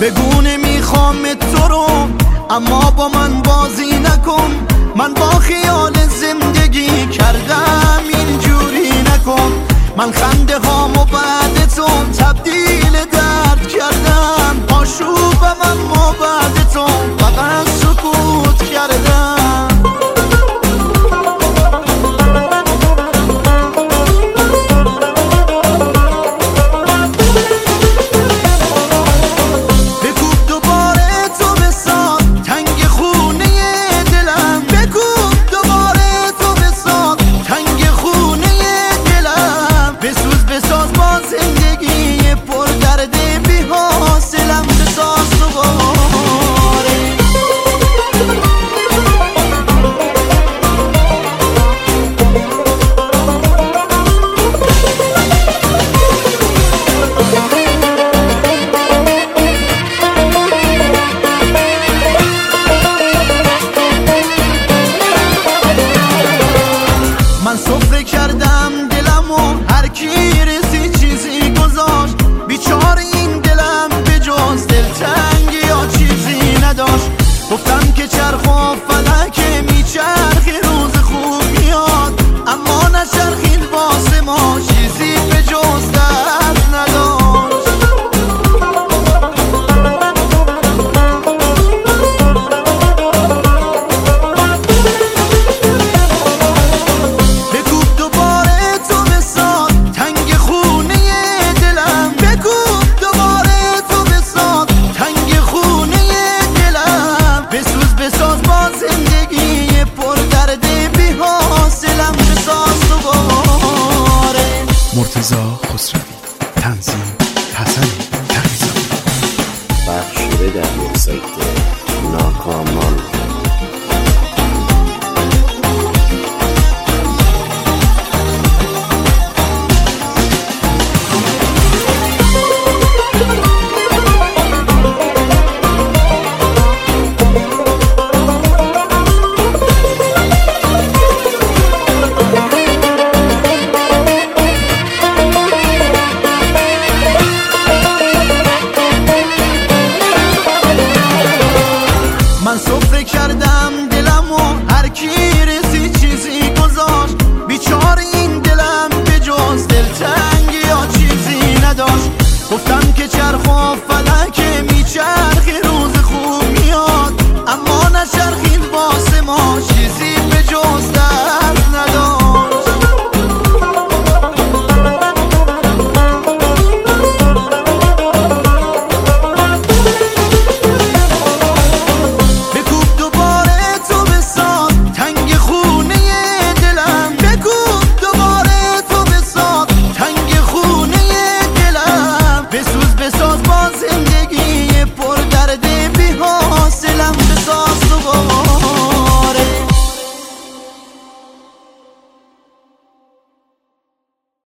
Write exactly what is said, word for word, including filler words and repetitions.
بگو نمیخوام تو رو، اما با من بازی نکن. من با خیال زندگی کردم، اینجوری نکن. من خنده هامو بعد تو تبدیل درد کردم. آشوبم اما بعد تو فقط سکوت کردم. من سفره کردم دلمو، هر کی رسی چیزی گذاشت. بیچار این دلم به جز دلتنگی یا چیزی نداشت. گفتم که چرخ و فلکه میچرخی، روز خوب میاد. اما نچرخید واسه ما، چیزی به جز درد نداشت. مرتضی خسروی، تنظیم حسن تقی‌زاده. بخش شده در وبسایت ناکامان.